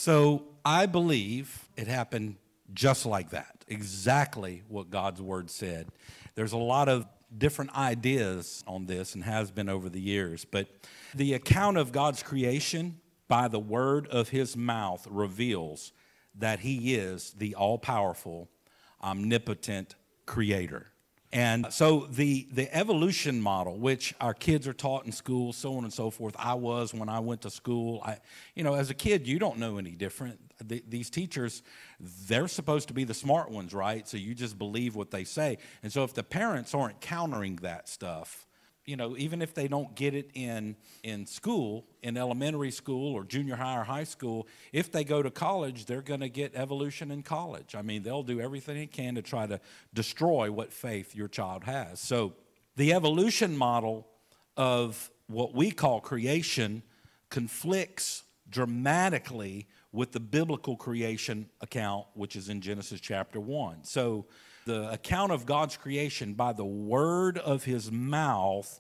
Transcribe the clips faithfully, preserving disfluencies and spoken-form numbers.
So I believe it happened just like that, exactly what God's word said. There's a lot of different ideas on this and has been over the years, but the account of God's creation by the word of his mouth reveals that he is the all-powerful, omnipotent creator. And so the, the evolution model, which our kids are taught in school, so on and so forth, I was when I went to school. I, you know, as a kid, you don't know any different. The, these teachers, they're supposed to be the smart ones, right? So you just believe what they say. And so if the parents aren't countering that stuff, you know, even if they don't get it in in school, in elementary school or junior high or high school, if they go to college, they're going to get evolution in college. I mean, they'll do everything they can to try to destroy what faith your child has. So the evolution model of what we call creation conflicts dramatically with the biblical creation account, which is in Genesis chapter one. So the account of God's creation by the word of his mouth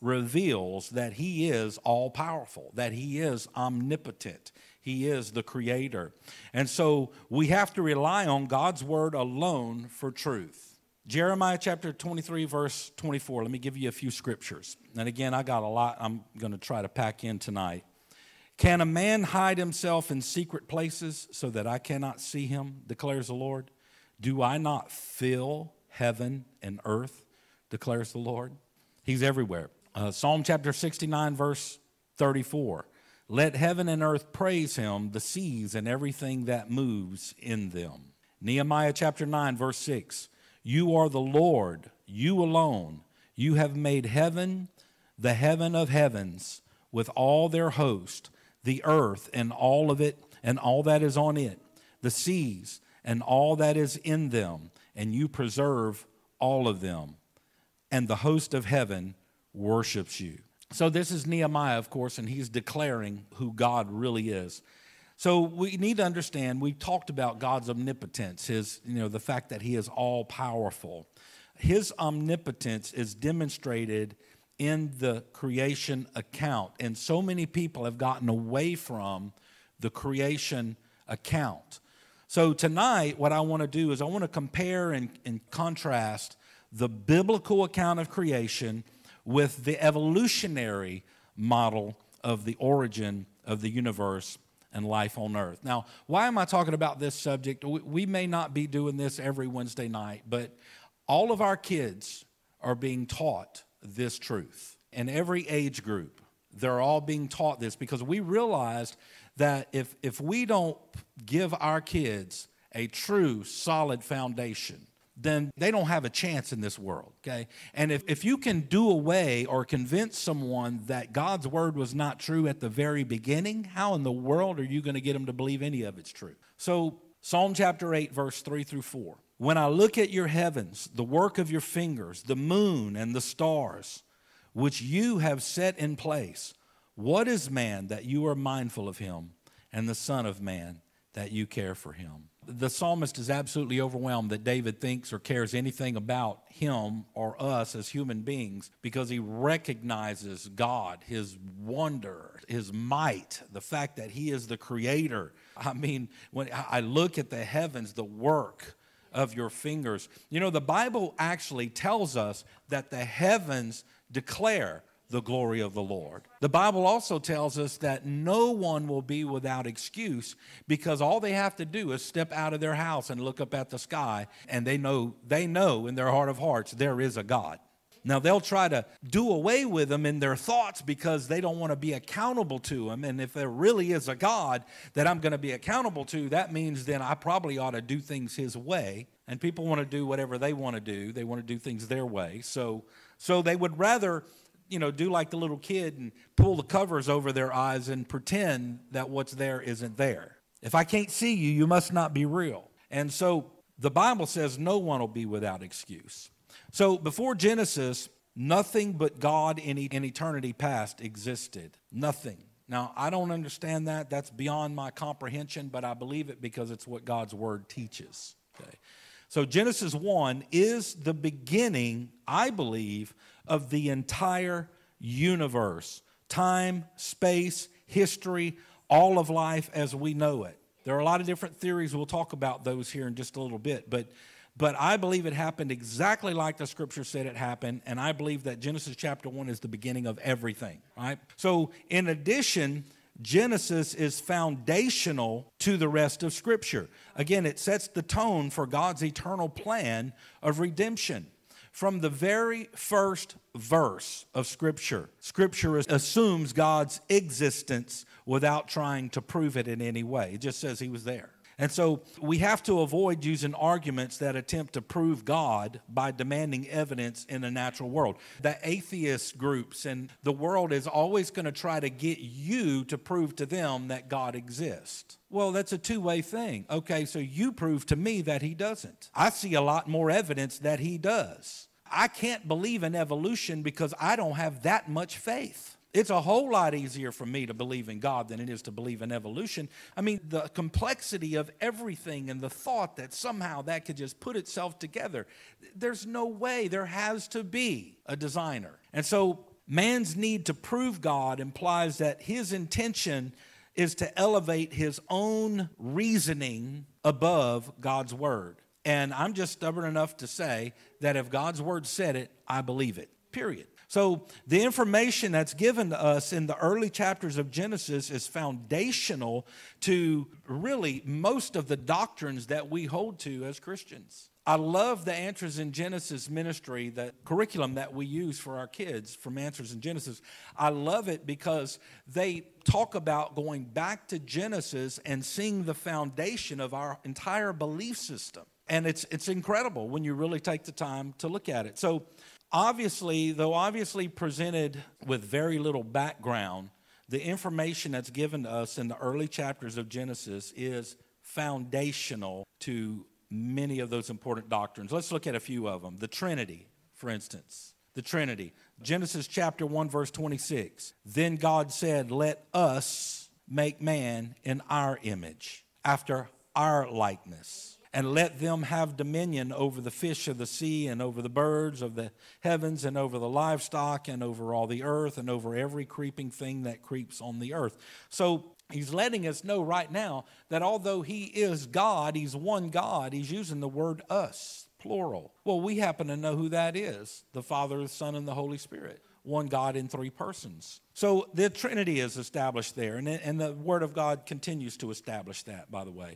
reveals that he is all-powerful, that he is omnipotent. He is the creator. And so we have to rely on God's word alone for truth. Jeremiah chapter twenty-three, verse twenty-four. Let me give you a few scriptures. And again, I got a lot I'm going to try to pack in tonight. Can a man hide himself in secret places so that I cannot see him, declares the Lord? Do I not fill heaven and earth, declares the Lord? He's everywhere. Uh, Psalm chapter sixty-nine, verse thirty-four. Let heaven and earth praise him, the seas and everything that moves in them. Nehemiah chapter nine, verse six. You are the Lord, you alone. You have made heaven, the heaven of heavens, with all their host, the earth and all of it and all that is on it, the seas and all that is in them, and you preserve all of them. And the host of heaven worships you. So this is Nehemiah, of course, and he's declaring who God really is. So we need to understand, we talked about God's omnipotence, his, you know, the fact that he is all powerful. His omnipotence is demonstrated in the creation account, and so many people have gotten away from the creation account. So tonight, what I want to do is I want to compare and, and contrast the biblical account of creation with the evolutionary model of the origin of the universe and life on earth. Now, why am I talking about this subject? We, we may not be doing this every Wednesday night, but all of our kids are being taught this truth. In every age group, they're all being taught this because we realized that if, if we don't give our kids a true, solid foundation, then they don't have a chance in this world, okay? And if, if you can do away or convince someone that God's word was not true at the very beginning, how in the world are you going to get them to believe any of it's true? So Psalm chapter eight, verse three through four. When I look at your heavens, the work of your fingers, the moon and the stars, which you have set in place, what is man that you are mindful of him, and the son of man that you care for him? The psalmist is absolutely overwhelmed that David thinks or cares anything about him or us as human beings because he recognizes God, his wonder, his might, the fact that he is the creator. I mean, when I look at the heavens, the work of your fingers. You know, the Bible actually tells us that the heavens declare the glory of the Lord. The Bible also tells us that no one will be without excuse because all they have to do is step out of their house and look up at the sky, and they know they know in their heart of hearts there is a God. Now, they'll try to do away with him in their thoughts because they don't want to be accountable to him. And if there really is a God that I'm going to be accountable to, that means then I probably ought to do things his way. And people want to do whatever they want to do. They want to do things their way. So, so they would rather, you know, do like the little kid and pull the covers over their eyes and pretend that what's there isn't there. If I can't see you, you must not be real. And so the Bible says no one will be without excuse. So before Genesis, nothing but God in, e- in eternity past existed. Nothing. Now, I don't understand that. That's beyond my comprehension, but I believe it because it's what God's word teaches. Okay. So Genesis one is the beginning, I believe, of the entire universe. Time, space, history, all of life as we know it. There are a lot of different theories. We'll talk about those here in just a little bit. But, but I believe it happened exactly like the scripture said it happened. And I believe that Genesis chapter one is the beginning of everything, right? So in addition, Genesis is foundational to the rest of Scripture. Again, it sets the tone for God's eternal plan of redemption. From the very first verse of Scripture, Scripture assumes God's existence without trying to prove it in any way. It just says he was there. And so we have to avoid using arguments that attempt to prove God by demanding evidence in the natural world. The atheist groups and the world is always going to try to get you to prove to them that God exists. Well, that's a two-way thing. Okay, so you prove to me that he doesn't. I see a lot more evidence that he does. I can't believe in evolution because I don't have that much faith. It's a whole lot easier for me to believe in God than it is to believe in evolution. I mean, the complexity of everything and the thought that somehow that could just put itself together. There's no way. There has to be a designer. And so man's need to prove God implies that his intention is to elevate his own reasoning above God's word. And I'm just stubborn enough to say that if God's word said it, I believe it, period. So the information that's given to us in the early chapters of Genesis is foundational to really most of the doctrines that we hold to as Christians. I love the Answers in Genesis ministry, the curriculum that we use for our kids from Answers in Genesis. I love it because they talk about going back to Genesis and seeing the foundation of our entire belief system. And it's it's incredible when you really take the time to look at it. So obviously, though obviously presented with very little background, the information that's given to us in the early chapters of Genesis is foundational to many of those important doctrines. Let's look at a few of them. The Trinity, for instance. The Trinity. Genesis chapter one, verse twenty-six. Then God said, let us make man in our image, after our likeness. And let them have dominion over the fish of the sea and over the birds of the heavens and over the livestock and over all the earth and over every creeping thing that creeps on the earth. So he's letting us know right now that although he is God, he's one God, he's using the word us, plural. Well, we happen to know who that is, the Father, the Son, and the Holy Spirit. One God in three persons. So the Trinity is established there, and, and the Word of God continues to establish that, by the way.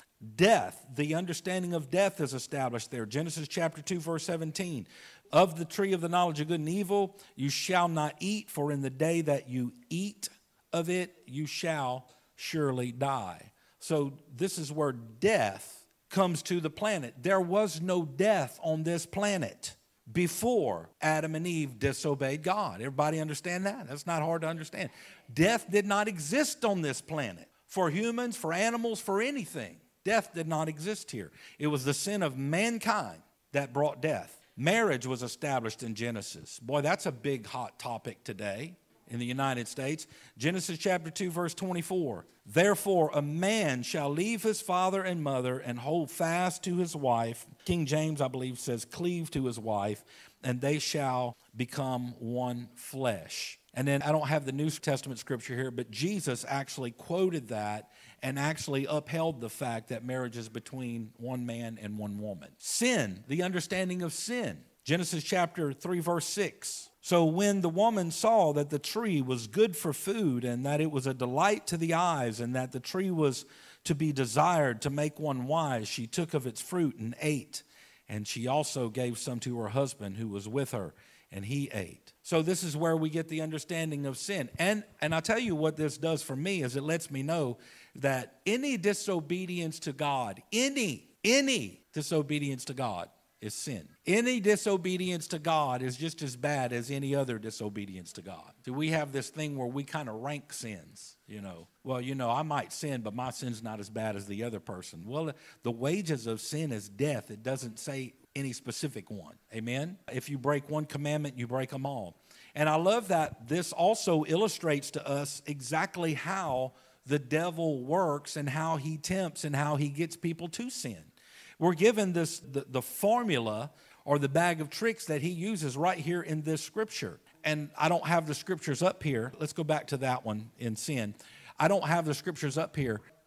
Death, the understanding of death is established there. Genesis chapter two, verse seventeen. Of the tree of the knowledge of good and evil, you shall not eat, for in the day that you eat of it, you shall surely die. So this is where death comes to the planet. There was no death on this planet before Adam and Eve disobeyed God. Everybody understand that? That's not hard to understand. Death did not exist on this planet for humans, for animals, for anything. Death did not exist here. It was the sin of mankind that brought death. Marriage was established in Genesis. Boy, that's a big hot topic today in the United States. Genesis chapter two, verse twenty-four. Therefore, a man shall leave his father and mother and hold fast to his wife. King James, I believe, says cleave to his wife, and they shall become one flesh. And then I don't have the New Testament scripture here, but Jesus actually quoted that and actually upheld the fact that marriage is between one man and one woman. Sin, the understanding of sin. Genesis chapter three, verse six. So when the woman saw that the tree was good for food and that it was a delight to the eyes and that the tree was to be desired to make one wise, she took of its fruit and ate. And she also gave some to her husband who was with her, and he ate. So this is where we get the understanding of sin. And, and I'll tell you what this does for me is it lets me know that any disobedience to God, any, any disobedience to God is sin. Any disobedience to God is just as bad as any other disobedience to God. So we have this thing where we kind of rank sins, you know. Well, you know, I might sin, but my sin's not as bad as the other person. Well, the wages of sin is death. It doesn't say any specific one. Amen? If you break one commandment, you break them all. And I love that this also illustrates to us exactly how the devil works and how he tempts and how he gets people to sin. We're given this the, the formula or the bag of tricks that he uses right here in this scripture. And I don't have the scriptures up here. Let's go back to that one in sin. I don't have the scriptures up here.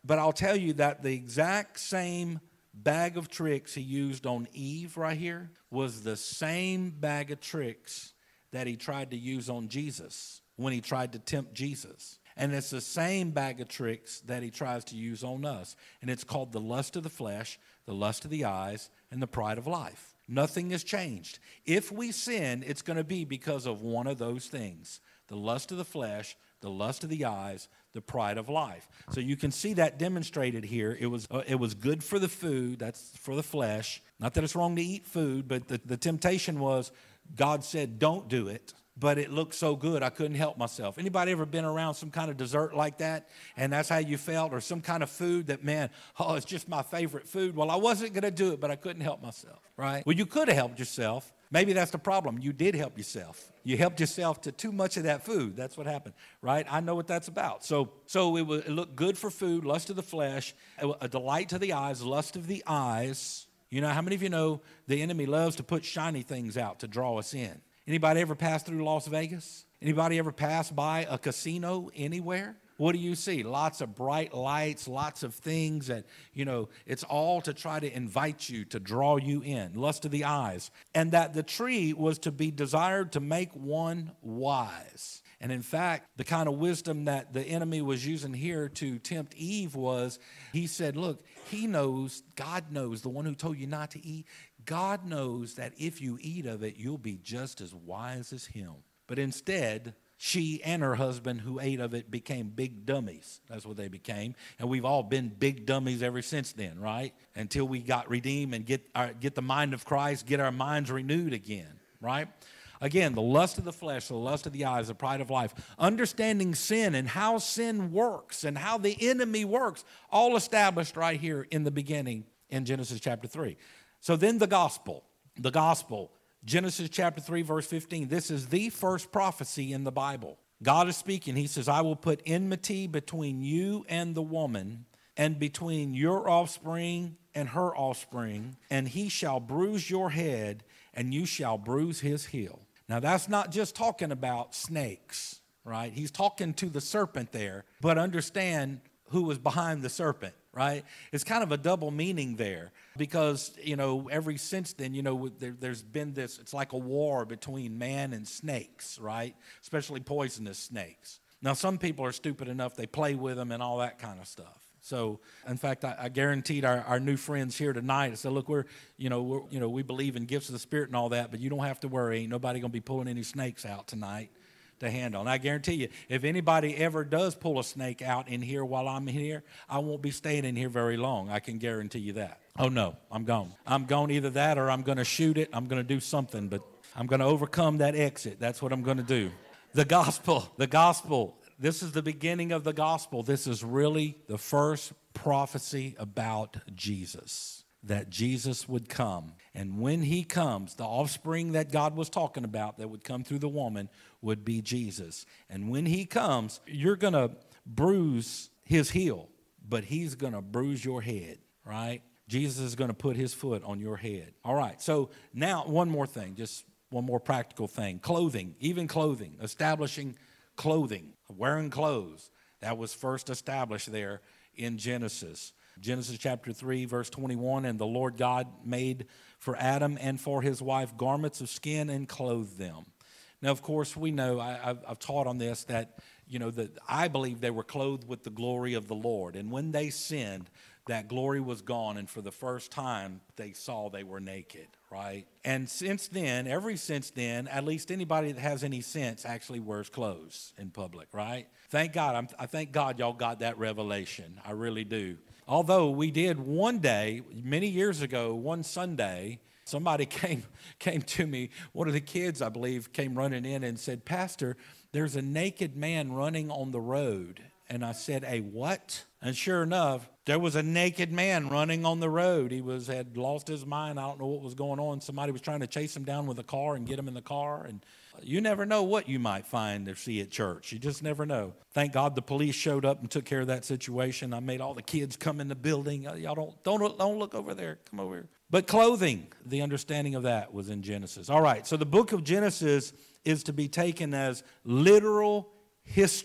But I'll tell you that the exact same bag of tricks he used on Eve right here was the same bag of tricks that he tried to use on Jesus when he tried to tempt Jesus. And it's the same bag of tricks that he tries to use on us. And it's called the lust of the flesh, the lust of the eyes, and the pride of life. Nothing has changed. If we sin, it's going to be because of one of those things. The lust of the flesh, the lust of the eyes, the pride of life. So you can see that demonstrated here. It was uh, it was good for the food, that's for the flesh. Not that it's wrong to eat food, but the, the temptation was God said don't do it. But it looked so good, I couldn't help myself. Anybody ever been around some kind of dessert like that, and that's how you felt, or some kind of food that, man, oh, it's just my favorite food? Well, I wasn't going to do it, but I couldn't help myself, right? Well, you could have helped yourself. Maybe that's the problem. You did help yourself. You helped yourself to too much of that food. That's what happened, right? I know what that's about. So, so it, was, it looked good for food, lust of the flesh, a delight to the eyes, lust of the eyes. You know, how many of you know the enemy loves to put shiny things out to draw us in? Anybody ever pass through Las Vegas? Anybody ever pass by a casino anywhere? What do you see? Lots of bright lights, lots of things that, you know, it's all to try to invite you, to draw you in. Lust of the eyes. And that the tree was to be desired to make one wise. And in fact, the kind of wisdom that the enemy was using here to tempt Eve was, he said, look, he knows, God knows, the one who told you not to eat, God knows that if you eat of it, you'll be just as wise as him. But instead, she and her husband who ate of it became big dummies. That's what they became. And we've all been big dummies ever since then, right? Until we got redeemed and get our, get the mind of Christ, get our minds renewed again, right? Again, the lust of the flesh, the lust of the eyes, the pride of life. Understanding sin and how sin works and how the enemy works, all established right here in the beginning in Genesis chapter three. So then the gospel, the gospel, Genesis chapter three, verse fifteen. This is the first prophecy in the Bible. God is speaking. He says, I will put enmity between you and the woman, and between your offspring and her offspring, and he shall bruise your head, and you shall bruise his heel. Now, that's not just talking about snakes, right? He's talking to the serpent there, but understand who was behind the serpent, right? It's kind of a double meaning there because, you know, ever since then, you know, there, there's been this, it's like a war between man and snakes, right? Especially poisonous snakes. Now, some people are stupid enough, they play with them and all that kind of stuff. So, in fact, I, I guaranteed our, our new friends here tonight, I said, look, we're, you know, we're, you know, we believe in gifts of the Spirit and all that, but you don't have to worry. Ain't nobody going to be pulling any snakes out tonight to handle. And I guarantee you, if anybody ever does pull a snake out in here while I'm here, I won't be staying in here very long. I can guarantee you that. Oh, no, I'm gone. I'm gone either that or I'm going to shoot it. I'm going to do something, but I'm going to overcome that exit. That's what I'm going to do. The gospel, the gospel. This is the beginning of the gospel. This is really the first prophecy about Jesus, that Jesus would come. And when he comes, the offspring that God was talking about that would come through the woman would be Jesus. And when he comes, you're going to bruise his heel, but he's going to bruise your head, right? Jesus is going to put his foot on your head. All right, so now one more thing, just one more practical thing. Clothing, even clothing, establishing clothing, wearing clothes. That was first established there in Genesis. Genesis chapter three, verse twenty-one, and the Lord God made for Adam and for his wife garments of skin and clothed them. Now, of course, we know, I, I've, I've taught on this, that, you know, that I believe they were clothed with the glory of the Lord. And when they sinned, that glory was gone, and for the first time, they saw they were naked, right? And since then, ever since then, at least anybody that has any sense actually wears clothes in public, right? Thank God. I'm, I thank God y'all got that revelation. I really do. Although we did one day, many years ago, one Sunday, somebody came came to me, one of the kids, I believe, came running in and said, Pastor, there's a naked man running on the road. And I said, a what? And sure enough, there was a naked man running on the road. He was had lost his mind. I don't know what was going on. Somebody was trying to chase him down with a car and get him in the car. And you never know what you might find or see at church. You just never know. Thank God the police showed up and took care of that situation. I made all the kids come in the building. Y'all don't, don't, don't look over there. Come over here. But clothing, the understanding of that was in Genesis. All right, so the book of Genesis is to be taken as literal history.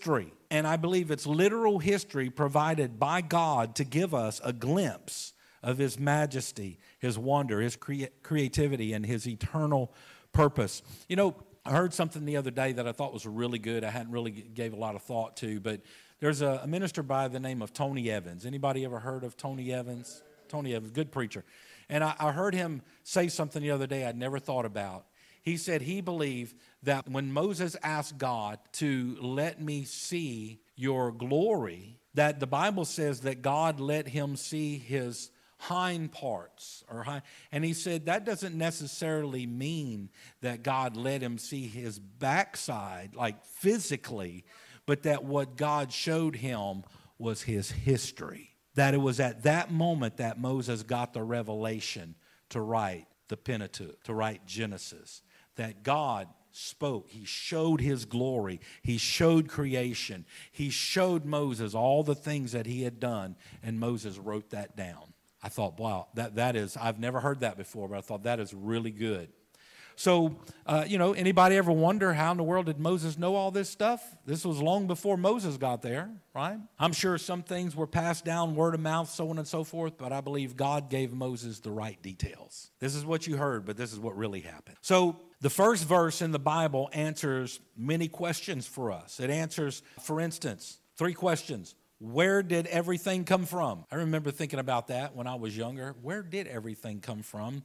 And I believe it's literal history provided by God to give us a glimpse of his majesty, his wonder, his crea- creativity, and his eternal purpose. You know, I heard something the other day that I thought was really good. I hadn't really gave a lot of thought to, but there's a, a minister by the name of Tony Evans. Anybody ever heard of Tony Evans? Tony Evans, good preacher. And I, I heard him say something the other day I'd never thought about. He said he believed that when Moses asked God to let me see your glory, that the Bible says that God let him see his hind parts, or hind, and he said that doesn't necessarily mean that God let him see his backside, like physically, but that what God showed him was his history. That it was at that moment that Moses got the revelation to write the Pentateuch, to write Genesis. That God spoke. He showed his glory. He showed creation. He showed Moses all the things that he had done, and Moses wrote that down. I thought, wow, that, that is, I've never heard that before, but I thought that is really good. So, uh, you know, anybody ever wonder how in the world did Moses know all this stuff? This was long before Moses got there, right? I'm sure some things were passed down word of mouth, so on and so forth, but I believe God gave Moses the right details. This is what you heard, but this is what really happened. So the first verse in the Bible answers many questions for us. It answers, for instance, three questions. Where did everything come from? I remember thinking about that when I was younger. Where did everything come from?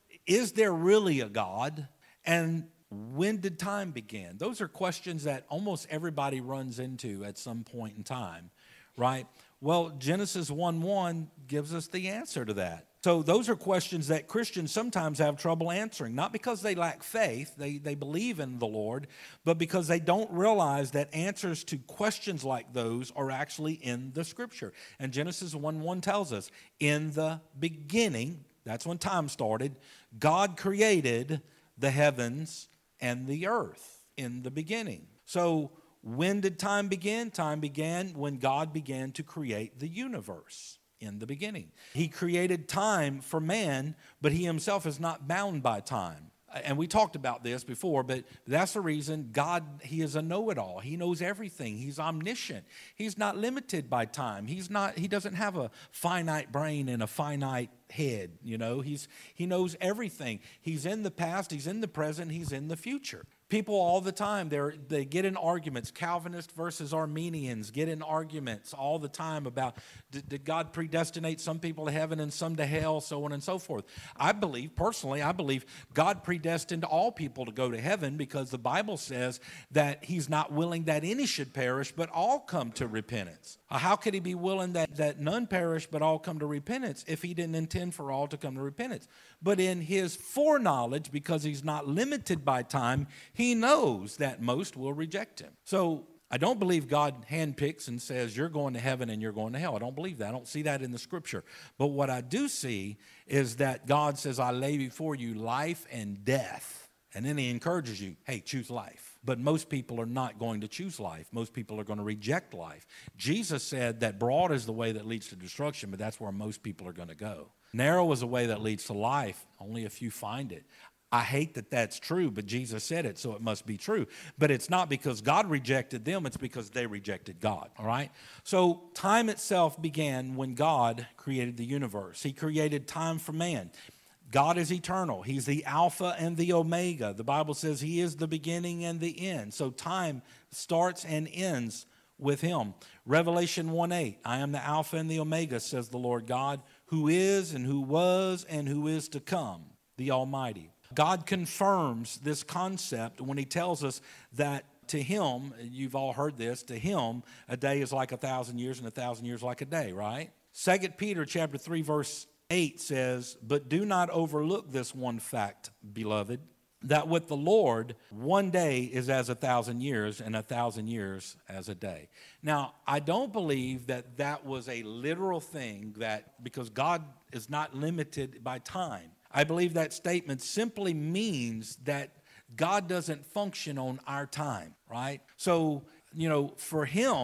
Is there really a God? And when did time begin? Those are questions that almost everybody runs into at some point in time, right? Well, Genesis one one gives us the answer to that. So those are questions that Christians sometimes have trouble answering, not because they lack faith, they, they believe in the Lord, but because they don't realize that answers to questions like those are actually in the Scripture. And Genesis one one tells us, in the beginning, that's when time started, God created the heavens and the earth in the beginning. So when did time begin? Time began when God began to create the universe. In the beginning. He created time for man, but he himself is not bound by time. And we talked about this before, but that's the reason God, he is a know-it-all. He knows everything. He's omniscient. He's not limited by time. He's not, he doesn't have a finite brain and a finite head, you know. He's, he knows everything. He's in the past, he's in the present, he's in the future. People all the time, they they get in arguments. Calvinists versus Arminians get in arguments all the time about did, did God predestinate some people to heaven and some to hell, so on and so forth. I believe, personally, I believe God predestined all people to go to heaven because the Bible says that he's not willing that any should perish, but all come to repentance. How could he be willing that, that none perish, but all come to repentance if he didn't intend for all to come to repentance? But in his foreknowledge, because he's not limited by time, he knows that most will reject him. So I don't believe God handpicks and says, you're going to heaven and you're going to hell. I don't believe that. I don't see that in the Scripture. But what I do see is that God says, I lay before you life and death. And then he encourages you, hey, choose life. But most people are not going to choose life. Most people are going to reject life. Jesus said that broad is the way that leads to destruction, but that's where most people are going to go. Narrow is the way that leads to life. Only a few find it. I hate that that's true, but Jesus said it, so it must be true. But it's not because God rejected them, it's because they rejected God, all right? So time itself began when God created the universe. He created time for man. God is eternal. He's the Alpha and the Omega. The Bible says he is the beginning and the end. So time starts and ends with him. Revelation one eight, I am the Alpha and the Omega, says the Lord God, who is and who was and who is to come, the Almighty. God confirms this concept when he tells us that to him, you've all heard this, to him, a day is like a thousand years and a thousand years like a day, right? Second Peter chapter three, verse eight says, but do not overlook this one fact, beloved, that with the Lord, one day is as a thousand years and a thousand years as a day. Now, I don't believe that that was a literal thing that, because God is not limited by time. I believe that statement simply means that God doesn't function on our time, right? So, you know, for him,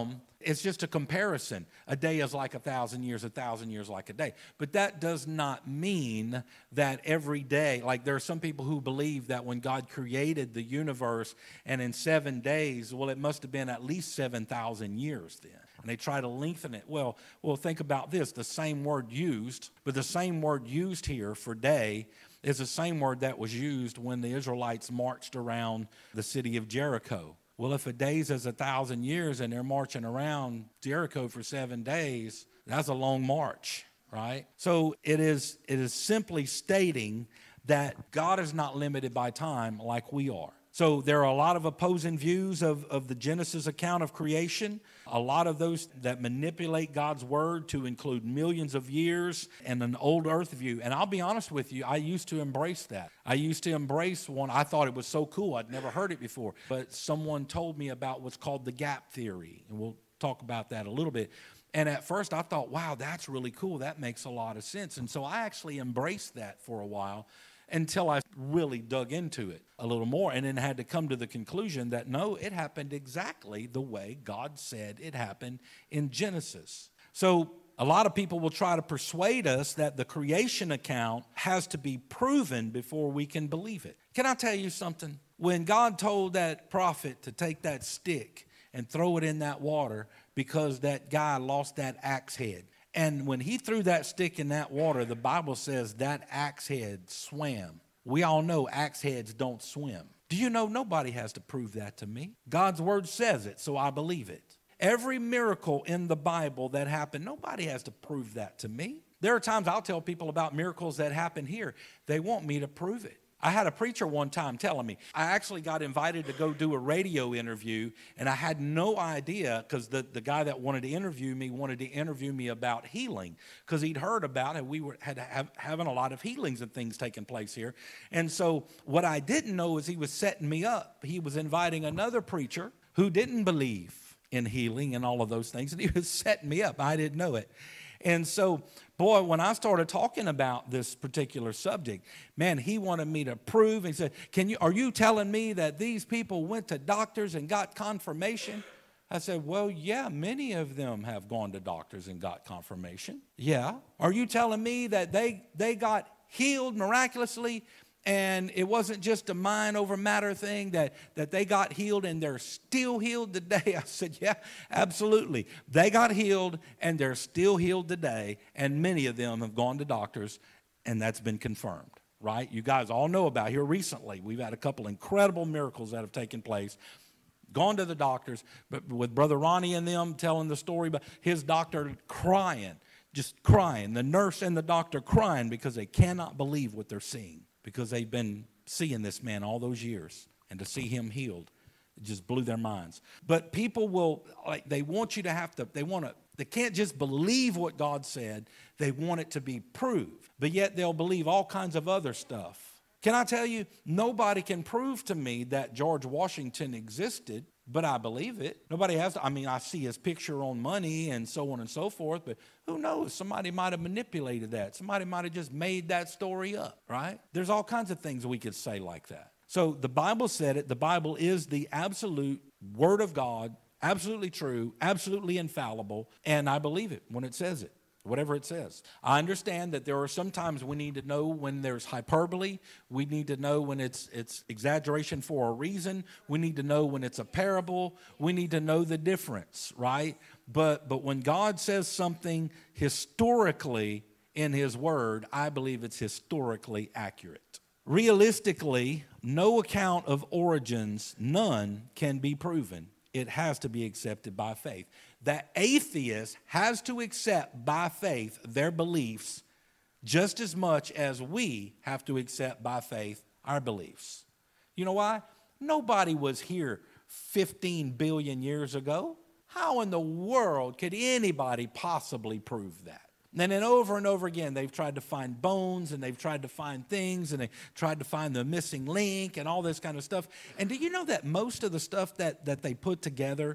It's just a comparison. A day is like a thousand years, a thousand years like a day. But that does not mean that every day, like there are some people who believe that when God created the universe and in seven days, well, it must have been at least seven thousand years then. And they try to lengthen it. Well, well, think about this. The same word used, but the same word used here for day is the same word that was used when the Israelites marched around the city of Jericho. Well, if a day's is a thousand years and they're marching around Jericho for seven days, that's a long march, right? So it is, it is simply stating that God is not limited by time like we are. So there are a lot of opposing views of, of the Genesis account of creation, a lot of those that manipulate God's word to include millions of years and an old earth view. And I'll be honest with you, I used to embrace that. I used to embrace one. I thought it was so cool. I'd never heard it before. But someone told me about what's called the gap theory, and we'll talk about that a little bit. And at first I thought, wow, that's really cool. That makes a lot of sense. And so I actually embraced that for a while, until I really dug into it a little more and then had to come to the conclusion that no, it happened exactly the way God said it happened in Genesis. So a lot of people will try to persuade us that the creation account has to be proven before we can believe it. Can I tell you something? When God told that prophet to take that stick and throw it in that water because that guy lost that axe head, and when he threw that stick in that water, the Bible says that axe head swam. We all know axe heads don't swim. Do you know nobody has to prove that to me? God's word says it, so I believe it. Every miracle in the Bible that happened, nobody has to prove that to me. There are times I'll tell people about miracles that happen here. They want me to prove it. I had a preacher one time telling me, I actually got invited to go do a radio interview, and I had no idea because the, the guy that wanted to interview me wanted to interview me about healing because he'd heard about it. We were had have, having a lot of healings and things taking place here. And so what I didn't know is he was setting me up. He was inviting another preacher who didn't believe in healing and all of those things, and he was setting me up. I didn't know it. And so, boy, when I started talking about this particular subject, man, he wanted me to prove. He said, "Can you? Are you telling me that these people went to doctors and got confirmation?" I said, "Well, yeah, many of them have gone to doctors and got confirmation." "Yeah." "Are you telling me that they, they got healed miraculously and it wasn't just a mind over matter thing, that, that they got healed and they're still healed today?" I said, "Yeah, absolutely. They got healed and they're still healed today, and many of them have gone to doctors, and that's been confirmed." Right? You guys all know about here recently. We've had a couple incredible miracles that have taken place. Gone to the doctors, but with Brother Ronnie and them telling the story about his doctor crying, just crying, the nurse and the doctor crying because they cannot believe what they're seeing, because they've been seeing this man all those years, and to see him healed, it just blew their minds. But people will, like, they want you to have to, they want to, they can't just believe what God said, they want it to be proved. But yet they'll believe all kinds of other stuff. Can I tell you, nobody can prove to me that George Washington existed, but I believe it. Nobody has to. I mean, I see his picture on money and so on and so forth, but who knows? Somebody might have manipulated that. Somebody might have just made that story up, right? There's all kinds of things we could say like that. So the Bible said it. The Bible is the absolute Word of God, absolutely true, absolutely infallible, and I believe it when it says it. Whatever it says. I understand that there are some times we need to know when there's hyperbole. We need to know when it's it's exaggeration for a reason. We need to know when it's a parable. We need to know the difference, right? But but when God says something historically in His Word, I believe it's historically accurate. Realistically, no account of origins, none, can be proven. It has to be accepted by faith. That atheist has to accept by faith their beliefs just as much as we have to accept by faith our beliefs. You know why? Nobody was here fifteen billion years ago. How in the world could anybody possibly prove that? And then over and over again, they've tried to find bones, and they've tried to find things, and they tried to find the missing link and all this kind of stuff. And do you know that most of the stuff that, that they put together,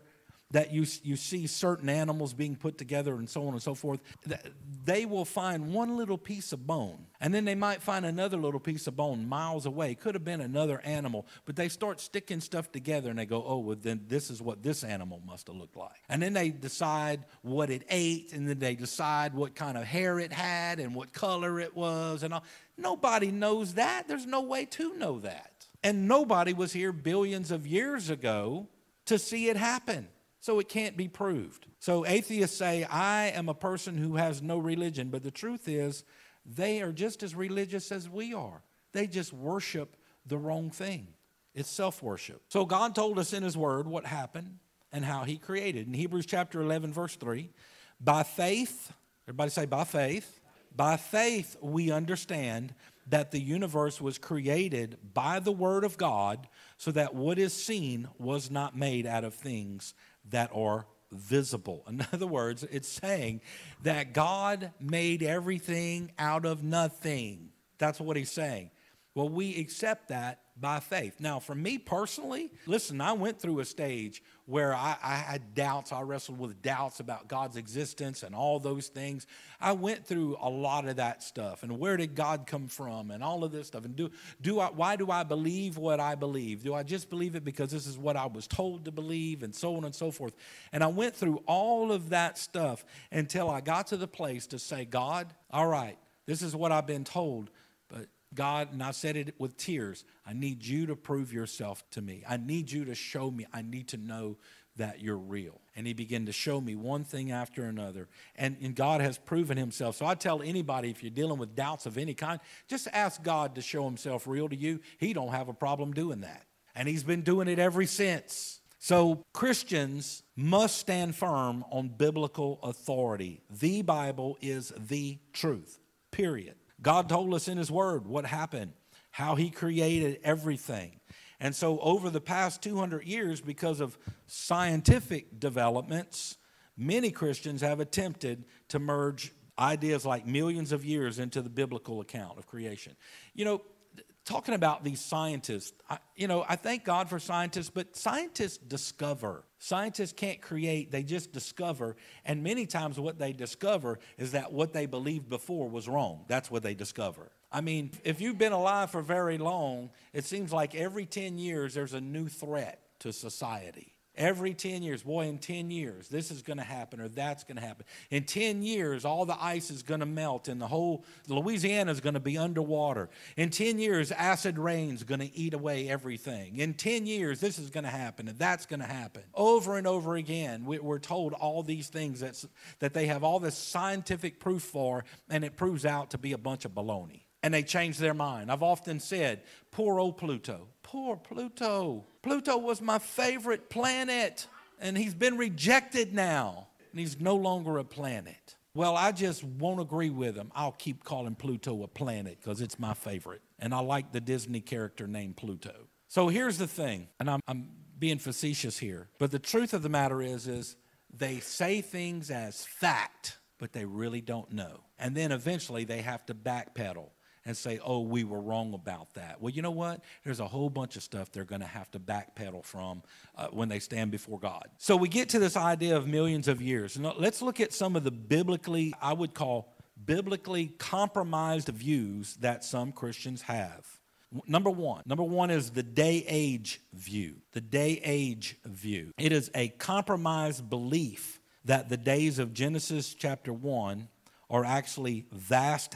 that you, you see certain animals being put together and so on and so forth, they will find one little piece of bone, and then they might find another little piece of bone miles away. Could have been another animal, but they start sticking stuff together and they go, oh, well, then this is what this animal must have looked like. And then they decide what it ate, and then they decide what kind of hair it had and what color it was and all. Nobody knows that. There's no way to know that. And nobody was here billions of years ago to see it happen. So it can't be proved. So atheists say, I am a person who has no religion. But the truth is, they are just as religious as we are. They just worship the wrong thing. It's self-worship. So God told us in his word what happened and how he created. In Hebrews chapter eleven, verse three, by faith, everybody say by faith. By faith we understand that the universe was created by the word of God, so that what is seen was not made out of things that are visible. In other words, it's saying that God made everything out of nothing. That's what he's saying. Well, we accept that by faith. Now, for me personally, listen, I went through a stage where I, I had doubts. I wrestled with doubts about God's existence and all those things. I went through a lot of that stuff. And where did God come from and all of this stuff? And do, do I, why do I believe what I believe? Do I just believe it because this is what I was told to believe, and so on and so forth? And I went through all of that stuff until I got to the place to say, God, all right, this is what I've been told, but God, and I said it with tears, I need you to prove yourself to me. I need you to show me. I need to know that you're real. And he began to show me one thing after another. And, and God has proven himself. So I tell anybody, if you're dealing with doubts of any kind, just ask God to show himself real to you. He don't have a problem doing that. And he's been doing it ever since. So Christians must stand firm on biblical authority. The Bible is the truth, period. God told us in his word what happened, how he created everything. And so over the past two hundred years, because of scientific developments, many Christians have attempted to merge ideas like millions of years into the biblical account of creation. You know, talking about these scientists, I, you know, I thank God for scientists, but scientists discover. Scientists can't create, they just discover. And many times what they discover is that what they believed before was wrong. That's what they discover. I mean, if you've been alive for very long, it seems like every ten years there's a new threat to society. Every ten years, boy, in ten years, this is going to happen or that's going to happen. In ten years, all the ice is going to melt and the whole Louisiana is going to be underwater. In ten years, acid rain is going to eat away everything. In ten years, this is going to happen and that's going to happen. Over and over again, we're told all these things that's, that they have all this scientific proof for, and it proves out to be a bunch of baloney. And they change their mind. I've often said, poor old Pluto. Poor Pluto. Pluto was my favorite planet, and he's been rejected now, and he's no longer a planet. Well, I just won't agree with him. I'll keep calling Pluto a planet because it's my favorite, and I like the Disney character named Pluto. So here's the thing, and I'm, I'm being facetious here, but the truth of the matter is, is they say things as fact, but they really don't know. And then eventually they have to backpedal and say, oh, we were wrong about that. Well, you know what? There's a whole bunch of stuff they're going to have to backpedal from uh, when they stand before God. So we get to this idea of millions of years. Now, let's look at some of the biblically, I would call biblically compromised views that some Christians have. Number one. Number one is the day-age view. The day-age view. It is a compromised belief that the days of Genesis chapter one are actually vast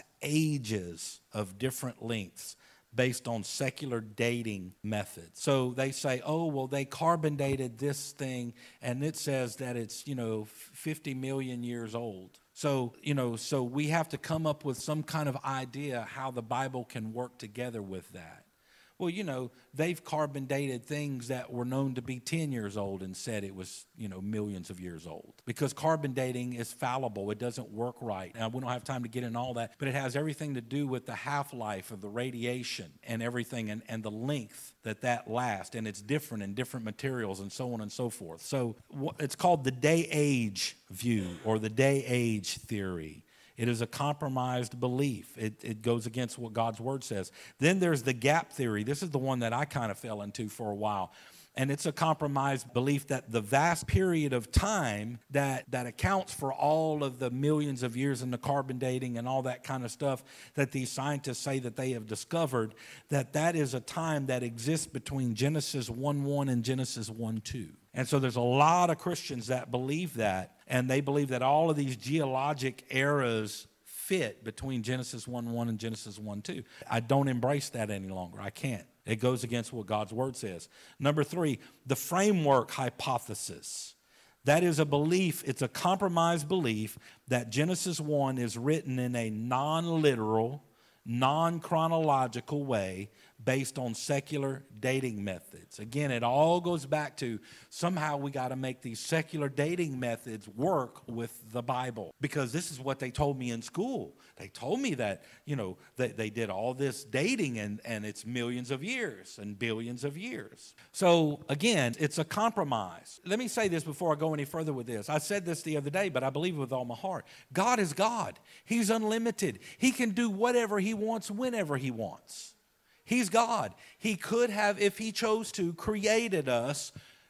ages of different lengths based on secular dating methods. So they say, oh, well, they carbon dated this thing, and it says that it's, you know, fifty million years old. So, you know, so we have to come up with some kind of idea how the Bible can work together with that. Well, you know, they've carbon dated things that were known to be ten years old and said it was, you know, millions of years old. Because carbon dating is fallible. It doesn't work right. Now, we don't have time to get into all that, but it has everything to do with the half-life of the radiation and everything, and, and the length that that lasts. And it's different in different materials and so on and so forth. So it's called the day-age view or the day-age theory. It is a compromised belief. It, it goes against what God's word says. Then there's the gap theory. This is the one that I kind of fell into for a while. And it's a compromised belief that the vast period of time that, that accounts for all of the millions of years in the carbon dating and all that kind of stuff that these scientists say that they have discovered, that that is a time that exists between Genesis one one and Genesis one two. And so there's a lot of Christians that believe that, and they believe that all of these geologic eras fit between Genesis one one and Genesis one two. I don't embrace that any longer. I can't. It goes against what God's word says. Number three, the framework hypothesis. That is a belief, it's a compromised belief that Genesis one is written in a non-literal, non-chronological way based on secular dating methods. Again, it all goes back to somehow we got to make these secular dating methods work with the Bible, because this is what they told me in school. They told me that, you know, that they did all this dating and, and it's millions of years and billions of years. So again, it's a compromise. Let me say this before I go any further with this. I said this the other day, but I believe it with all my heart. God is God. He's unlimited. He can do whatever he wants, whenever he wants. He's God. He could have, if he chose to, created us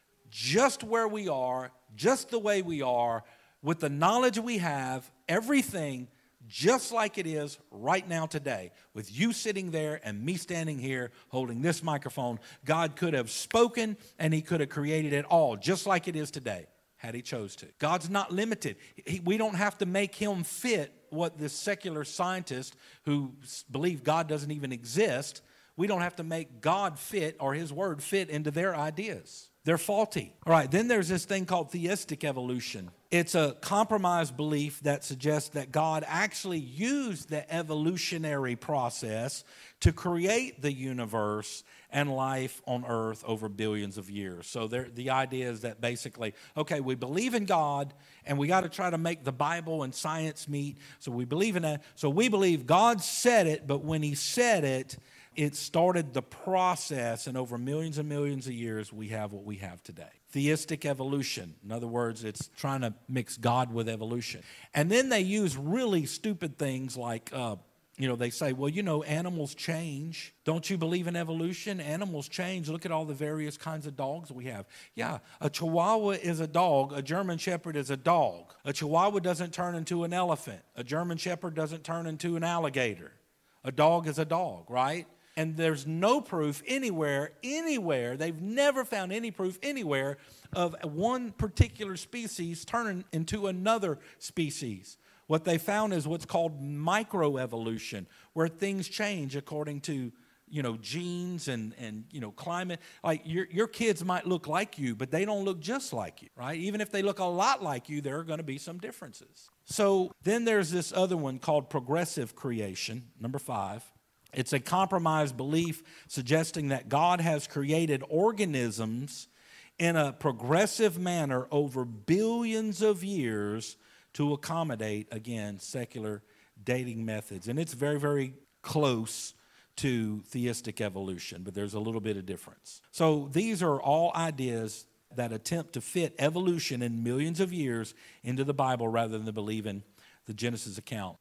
just where we are, just the way we are, with the knowledge we have, everything just like it is right now today. With you sitting there and me standing here holding this microphone, God could have spoken and he could have created it all just like it is today, had he chose to. God's not limited. He, we don't have to make him fit what this secular scientist who believe God doesn't even exist. We don't have to make God fit or his word fit into their ideas. They're faulty. All right, then there's this thing called theistic evolution. It's a compromised belief that suggests that God actually used the evolutionary process to create the universe and life on earth over billions of years. So there, the idea is that basically, okay, we believe in God and we got to try to make the Bible and science meet. So we believe in that. So we believe God said it, but when he said it, it started the process, and over millions and millions of years, we have what we have today. Theistic evolution. In other words, it's trying to mix God with evolution. And then they use really stupid things like, uh, you know, they say, well, you know, animals change. Don't you believe in evolution? Animals change. Look at all the various kinds of dogs we have. Yeah, a Chihuahua is a dog. A German Shepherd is a dog. A Chihuahua doesn't turn into an elephant. A German Shepherd doesn't turn into an alligator. A dog is a dog, right? And there's no proof anywhere, anywhere, they've never found any proof anywhere of one particular species turning into another species. What they found is what's called microevolution, where things change according to, you know, genes and, and you know, climate. Like your, your kids might look like you, but they don't look just like you, right? Even if they look a lot like you, there are going to be some differences. So then there's this other one called progressive creation, number five. It's a compromised belief suggesting that God has created organisms in a progressive manner over billions of years to accommodate, again, secular dating methods. And it's very, very close to theistic evolution, but there's a little bit of difference. So these are all ideas that attempt to fit evolution in millions of years into the Bible rather than to believe in the Genesis account.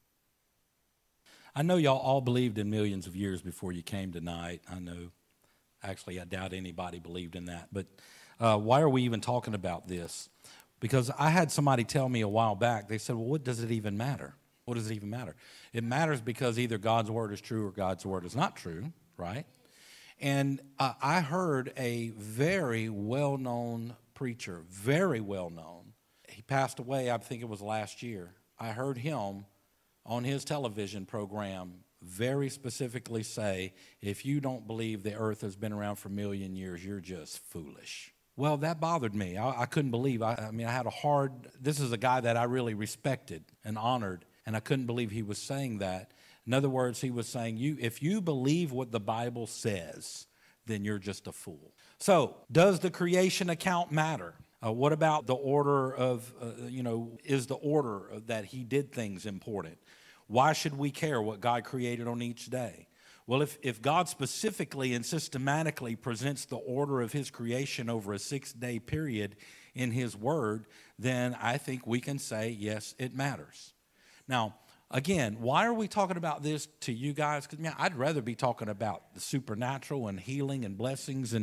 I know y'all all believed in millions of years before you came tonight. I know. Actually, I doubt anybody believed in that. But uh, why are we even talking about this? Because I had somebody tell me a while back, they said, well, what does it even matter? What does it even matter? It matters because either God's word is true or God's word is not true, right? And uh, I heard a very well-known preacher, very well-known. He passed away, I think it was last year. I heard him on his television program very specifically say, if you don't believe the earth has been around for a million years, you're just foolish. Well, that bothered me. I, I couldn't believe. I, I mean, I had a hard, this is a guy that I really respected and honored, and I couldn't believe he was saying that. In other words, he was saying, you, if you believe what the Bible says, then you're just a fool. So, does the creation account matter? Uh, what about the order of, uh, you know, is the order that he did things important? Why should we care what God created on each day? Well, if, if God specifically and systematically presents the order of his creation over a six-day period in his word, then I think we can say, yes, it matters. Now, again, why are we talking about this to you guys? Because, man, I'd rather be talking about the supernatural and healing and blessings and,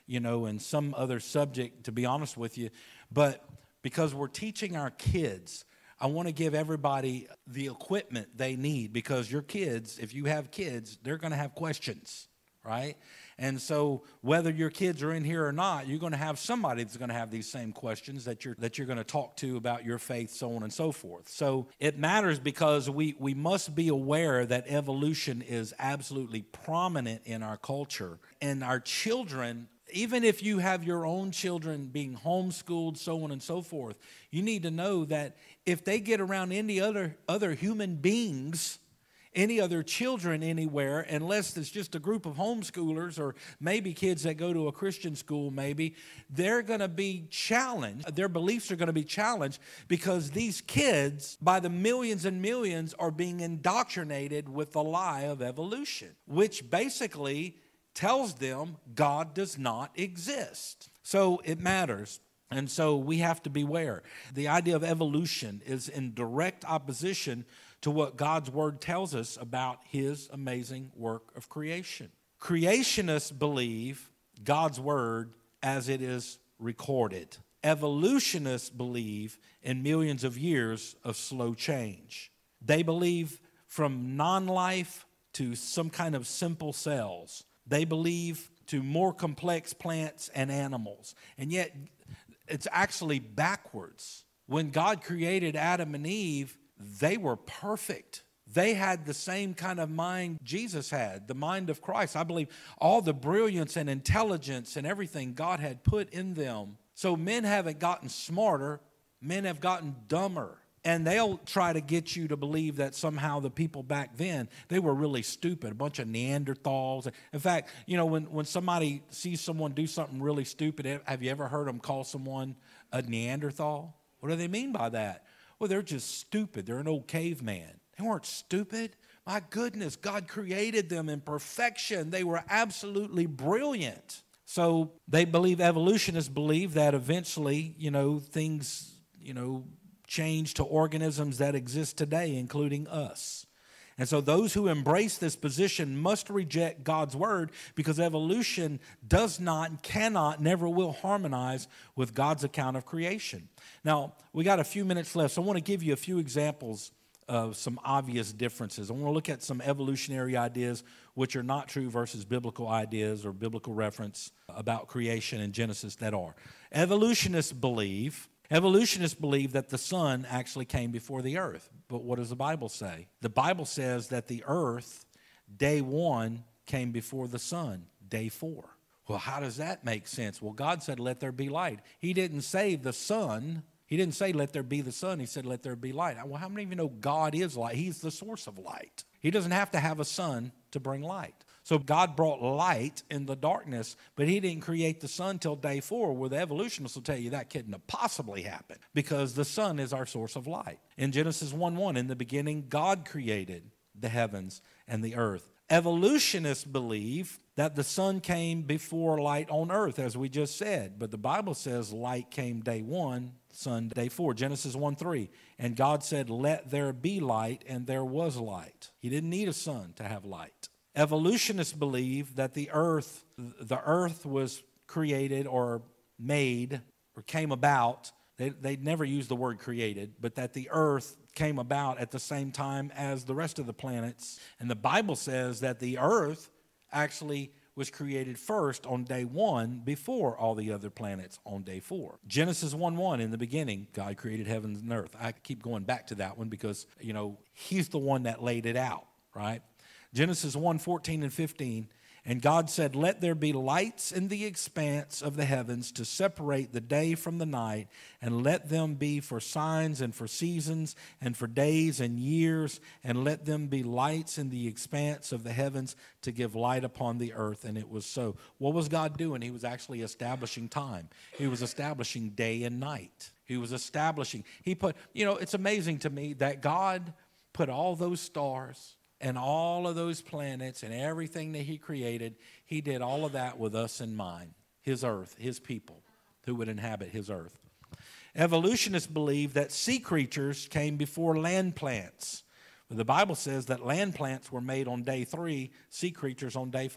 you know, and some other subject, to be honest with you. But because we're teaching our kids, I want to give everybody the equipment they need, because your kids, if you have kids, they're going to have questions, right? And so whether your kids are in here or not, you're going to have somebody that's going to have these same questions that you're that you're going to talk to about your faith, so on and so forth. So it matters, because we, we must be aware that evolution is absolutely prominent in our culture. And our children, even if you have your own children being homeschooled, so on and so forth, you need to know that if they get around any other other human beings, any other children anywhere, unless it's just a group of homeschoolers or maybe kids that go to a Christian school maybe, they're going to be challenged. Their beliefs are going to be challenged, because these kids, by the millions and millions, are being indoctrinated with the lie of evolution, which basically tells them God does not exist. So it matters. And so we have to beware. The idea of evolution is in direct opposition to what God's word tells us about his amazing work of creation. Creationists believe God's word as it is recorded. Evolutionists believe in millions of years of slow change. They believe from non-life to some kind of simple cells. They believe to more complex plants and animals. And yet it's actually backwards. When God created Adam and Eve, they were perfect. They had the same kind of mind Jesus had, the mind of Christ. I believe all the brilliance and intelligence and everything God had put in them. So men haven't gotten smarter, men have gotten dumber. And they'll try to get you to believe that somehow the people back then, they were really stupid, a bunch of Neanderthals. In fact, you know, when, when somebody sees someone do something really stupid, have you ever heard them call someone a Neanderthal? What do they mean by that? Well, they're just stupid. They're an old caveman. They weren't stupid. My goodness, God created them in perfection. They were absolutely brilliant. So they believe, evolutionists believe that eventually, you know, things, you know, change to organisms that exist today, including us. And so those who embrace this position must reject God's word, because evolution does not, cannot, never will harmonize with God's account of creation. Now, we got a few minutes left, so I want to give you a few examples of some obvious differences. I want to look at some evolutionary ideas which are not true versus biblical ideas or biblical reference about creation in Genesis that are. Evolutionists believe Evolutionists believe that the sun actually came before the earth. But what does the Bible say? The Bible says that the earth, day one, came before the sun, day four. Well, how does that make sense? Well, God said, let there be light. He didn't say the sun. He didn't say, let there be the sun. He said, let there be light. Well, how many of you know God is light? He's the source of light. He doesn't have to have a sun to bring light. So God brought light in the darkness, but he didn't create the sun till day four, where the evolutionists will tell you that couldn't have possibly happened, because the sun is our source of light. In Genesis one one, in the beginning, God created the heavens and the earth. Evolutionists believe that the sun came before light on earth, as we just said, but the Bible says light came day one, sun day four. Genesis one three, and God said, let there be light, and there was light. He didn't need a sun to have light. Evolutionists believe that the earth, the earth was created or made or came about. They, they never use the word created, but that the earth came about at the same time as the rest of the planets. And the Bible says that the earth actually was created first on day one before all the other planets on day four. Genesis one one, in the beginning, God created heaven and earth. I keep going back to that one because, you know, he's the one that laid it out, right? Genesis one fourteen and fifteen, and God said, let there be lights in the expanse of the heavens to separate the day from the night, and let them be for signs and for seasons and for days and years, and let them be lights in the expanse of the heavens to give light upon the earth. And it was so. What was God doing? He was actually establishing time. He was establishing day and night. He was establishing. He put, you know, it's amazing to me that God put all those stars and all of those planets and everything that he created, he did all of that with us in mind, his earth, his people who would inhabit his earth. Evolutionists believe that sea creatures came before land plants. But the Bible says that land plants were made on day three, sea creatures on day five.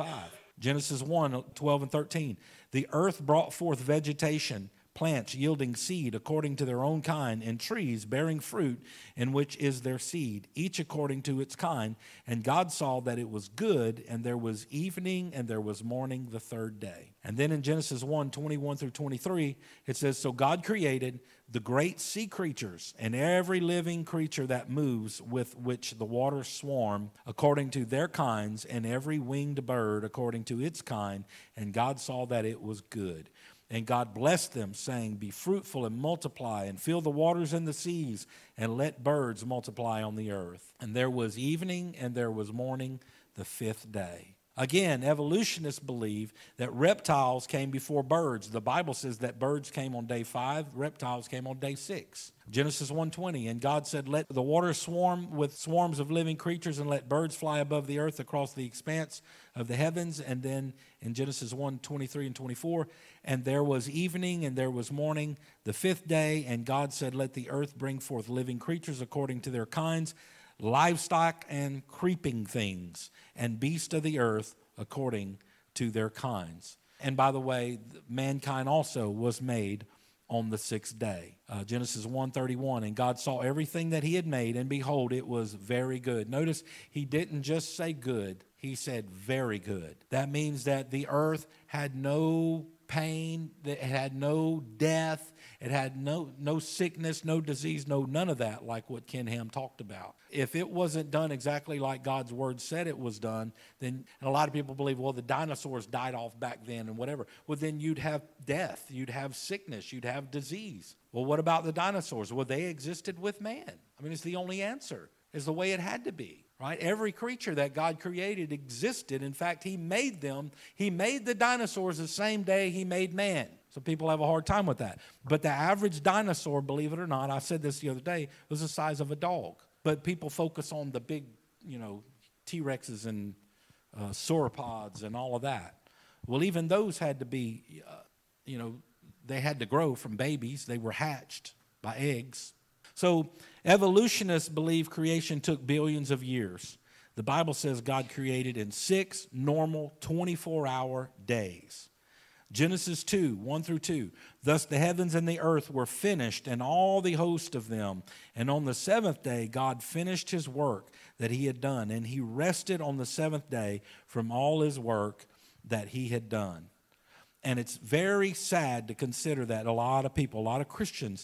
Genesis one, twelve and thirteen. The earth brought forth vegetation, plants yielding seed according to their own kind, and trees bearing fruit in which is their seed, each according to its kind. And God saw that it was good, and there was evening and there was morning the third day. And then in Genesis one, twenty-one through twenty-three, it says, so God created the great sea creatures and every living creature that moves, with which the waters swarm, according to their kinds, and every winged bird according to its kind. And God saw that it was good. And God blessed them, saying, be fruitful and multiply, and fill the waters and the seas, and let birds multiply on the earth. And there was evening and there was morning the fifth day. Again, evolutionists believe that reptiles came before birds. The Bible says that birds came on day five, reptiles came on day six. Genesis one twenty, and God said, let the waters swarm with swarms of living creatures, and let birds fly above the earth across the expanse of the heavens. And then in Genesis one twenty-three and twenty-four, and there was evening and there was morning the fifth day, and God said, let the earth bring forth living creatures according to their kinds, livestock and creeping things, and beasts of the earth according to their kinds. And by the way, mankind also was made on the sixth day. Uh, Genesis one thirty-one, and God saw everything that he had made, and behold, it was very good. Notice he didn't just say good, he said very good. That means that the earth had no pain, it had no death, it had no no sickness, no disease, no none of that, like what Ken Ham talked about. If it wasn't done exactly like God's word said it was done, then, and a lot of people believe, well, the dinosaurs died off back then and whatever. Well, then you'd have death, you'd have sickness, you'd have disease. Well, what about the dinosaurs? Well, they existed with man. I mean, it's the only answer. It's the way it had to be. Right? Every creature that God created existed. In fact, he made them. He made the dinosaurs the same day he made man. So people have a hard time with that. But the average dinosaur, believe it or not, I said this the other day, was the size of a dog. But people focus on the big, you know, T-Rexes and uh, sauropods and all of that. Well, even those had to be, uh, you know, they had to grow from babies. They were hatched by eggs. So evolutionists believe creation took billions of years. The Bible says God created in six normal twenty-four hour days. Genesis two, one through two. Thus the heavens and the earth were finished, and all the host of them. And on the seventh day God finished his work that he had done, and he rested on the seventh day from all his work that he had done. And it's very sad to consider that a lot of people, a lot of Christians,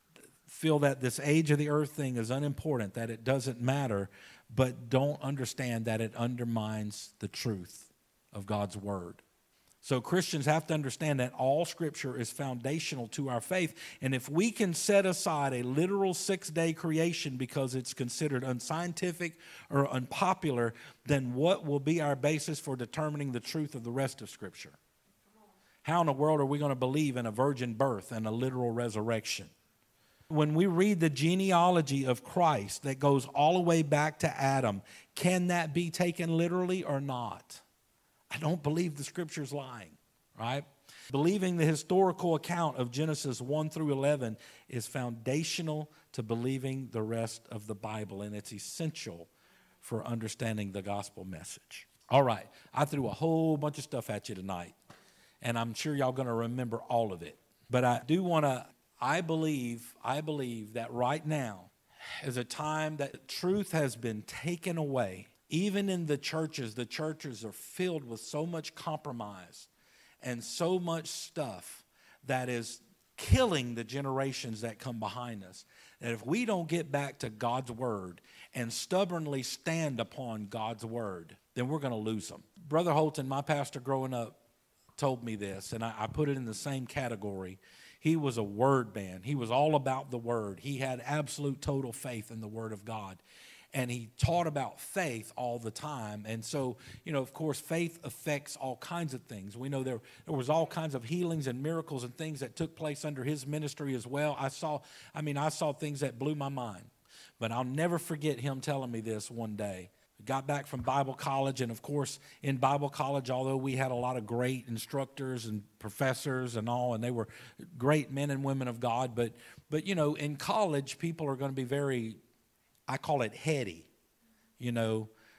feel that this age of the earth thing is unimportant, that it doesn't matter, but don't understand that it undermines the truth of God's word. So Christians have to understand that all Scripture is foundational to our faith. And if we can set aside a literal six-day creation because it's considered unscientific or unpopular, then what will be our basis for determining the truth of the rest of Scripture? How in the world are we going to believe in a virgin birth and a literal resurrection? When we read the genealogy of Christ that goes all the way back to Adam, can that be taken literally or not? I don't believe the Scripture's lying, right? Believing the historical account of Genesis one through eleven is foundational to believing the rest of the Bible, and it's essential for understanding the gospel message. All right, I threw a whole bunch of stuff at you tonight, and I'm sure y'all going to remember all of it. But I do want to, I believe, I believe that right now is a time that truth has been taken away. Even in the churches, the churches are filled with so much compromise and so much stuff that is killing the generations that come behind us. That if we don't get back to God's word and stubbornly stand upon God's word, then we're going to lose them. Brother Holton, my pastor growing up, told me this, and I, I put it in the same category. He was a word man. He was all about the word. He had absolute total faith in the word of God. And he taught about faith all the time. And so, you know, of course, faith affects all kinds of things. We know there, there was all kinds of healings and miracles and things that took place under his ministry as well. I saw, I mean, I saw things that blew my mind. But I'll never forget him telling me this one day. We got back from Bible college, and of course, in Bible college, although we had a lot of great instructors and professors and all, and they were great men and women of God, but, but you know, in college, people are going to be very, I call it heady. You know,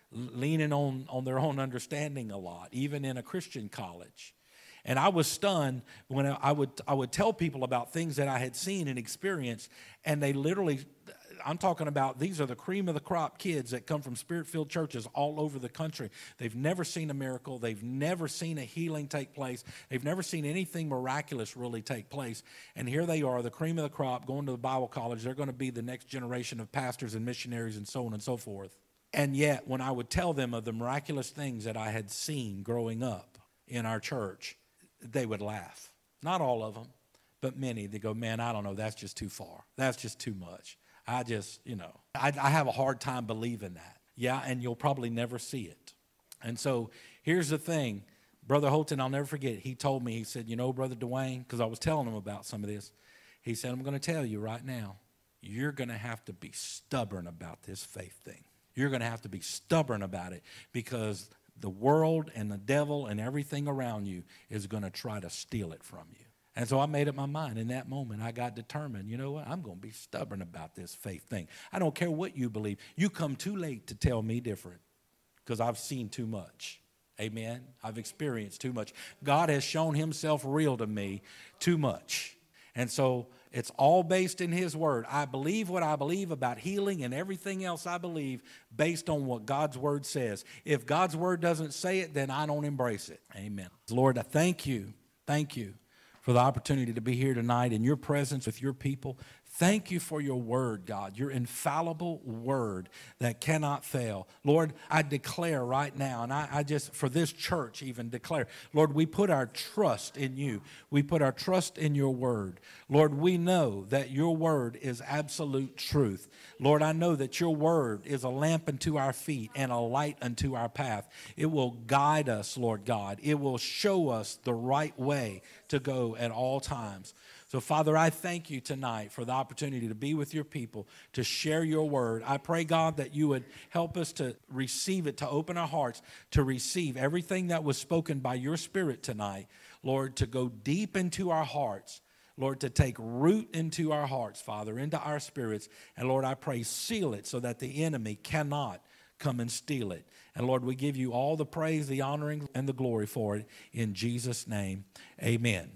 leaning on, on their own understanding a lot, even in a Christian college. And I was stunned when I would I would tell people about things that I had seen and experienced, and they literally, I'm talking about, these are the cream of the crop kids that come from Spirit-filled churches all over the country. They've never seen a miracle. They've never seen a healing take place. They've never seen anything miraculous really take place. And here they are, the cream of the crop, going to the Bible college. They're going to be the next generation of pastors and missionaries and so on and so forth. And yet, when I would tell them of the miraculous things that I had seen growing up in our church, they would laugh. Not all of them, but many. They go, man, I don't know, that's just too far. That's just too much. I just, you know, I, I have a hard time believing that. Yeah, and you'll probably never see it. And so here's the thing. Brother Holton, I'll never forget, he told me, he said, you know, Brother Dwayne, because I was telling him about some of this, he said, I'm going to tell you right now, you're going to have to be stubborn about this faith thing. You're going to have to be stubborn about it, because the world and the devil and everything around you is going to try to steal it from you. And so I made up my mind in that moment. I got determined, you know what, I'm going to be stubborn about this faith thing. I don't care what you believe. You come too late to tell me different, because I've seen too much. Amen. I've experienced too much. God has shown himself real to me too much. And so it's all based in his word. I believe what I believe about healing and everything else I believe based on what God's word says. If God's word doesn't say it, then I don't embrace it. Amen. Lord, I thank you. Thank you for the opportunity to be here tonight in your presence with your people. Thank you for your word, God, your infallible word that cannot fail. Lord, I declare right now, and I, I just, for this church even declare, Lord, we put our trust in you. We put our trust in your word. Lord, we know that your word is absolute truth. Lord, I know that your word is a lamp unto our feet and a light unto our path. It will guide us, Lord God. It will show us the right way to go at all times. So, Father, I thank you tonight for the opportunity to be with your people, to share your word. I pray, God, that you would help us to receive it, to open our hearts, to receive everything that was spoken by your Spirit tonight, Lord, to go deep into our hearts, Lord, to take root into our hearts, Father, into our spirits. And, Lord, I pray, seal it so that the enemy cannot come and steal it. And, Lord, we give you all the praise, the honoring, and the glory for it. In Jesus' name, amen.